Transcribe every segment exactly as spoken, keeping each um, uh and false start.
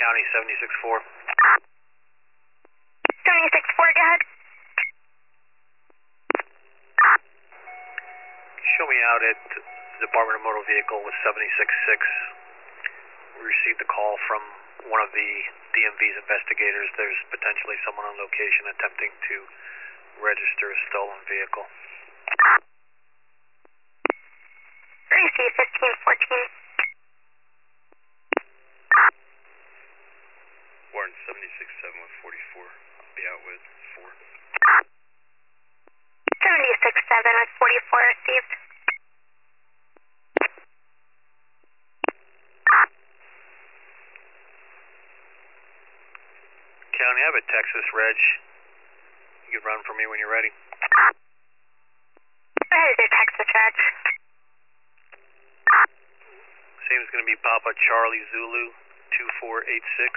County seventy-six four. seventy-six four, go ahead. Show me out at the Department of Motor Vehicle with seventy-six six. We received a call from one of the D M V's investigators. There's potentially someone on location attempting to register a stolen vehicle. Receive fifteen fourteen. Warren seventy-six seven with forty-four. I'll be out with four. seventy-six seven with forty-four received. County, I have a Texas Reg. You can run for me when you're ready. Where is your Texas Reg? Seems going to be Papa Charlie Zulu two four eight six.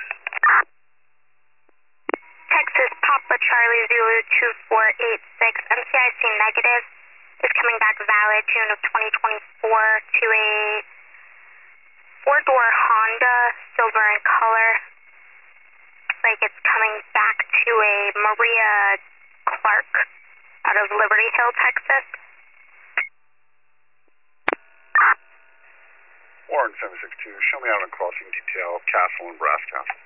Texas Papa Charlie Zulu two four eight six. M C I C negative is coming back valid June of twenty twenty-four to a four-door Honda, silver in color. Like it's coming back to a Maria Clark out of Liberty Hill, Texas. Warren seven six two, show me out on crossing detail Castle and Brass Castle.